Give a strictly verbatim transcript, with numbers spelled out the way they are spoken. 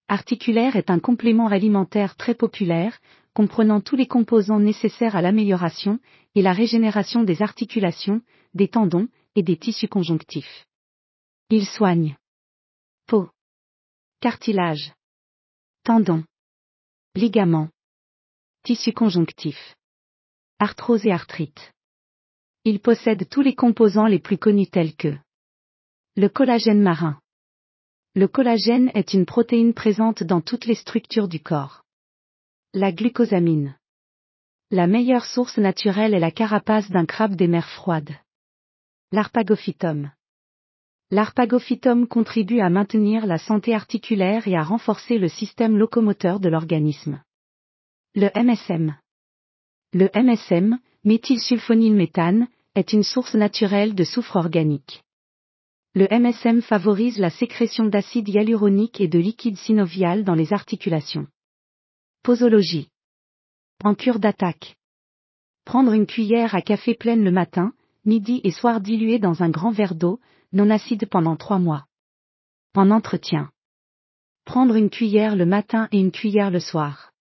articulaire est un complément alimentaire très populaire, comprenant tous les composants nécessaires à l'amélioration et la régénération des articulations, des tendons et des tissus conjonctifs. Il soigne peau, cartilage, tendons, ligaments, tissus conjonctifs, arthrose et arthrite. Il possède tous les composants les plus connus tels que le collagène marin. Le collagène est une protéine présente dans toutes les structures du corps. La glucosamine. La meilleure source naturelle est la carapace d'un crabe des mers froides. L'arpagophytum. L'arpagophytum contribue à maintenir la santé articulaire et à renforcer le système locomoteur de l'organisme. Le M S M. Le M S M, méthylsulfonylméthane, est une source naturelle de soufre organique. Le M S M favorise la sécrétion d'acide hyaluronique et de liquide synovial dans les articulations. Posologie. En cure d'attaque. Prendre une cuillère à café pleine le matin, midi et soir diluée dans un grand verre d'eau, non acide pendant trois mois. En entretien. Prendre une cuillère le matin et une cuillère le soir.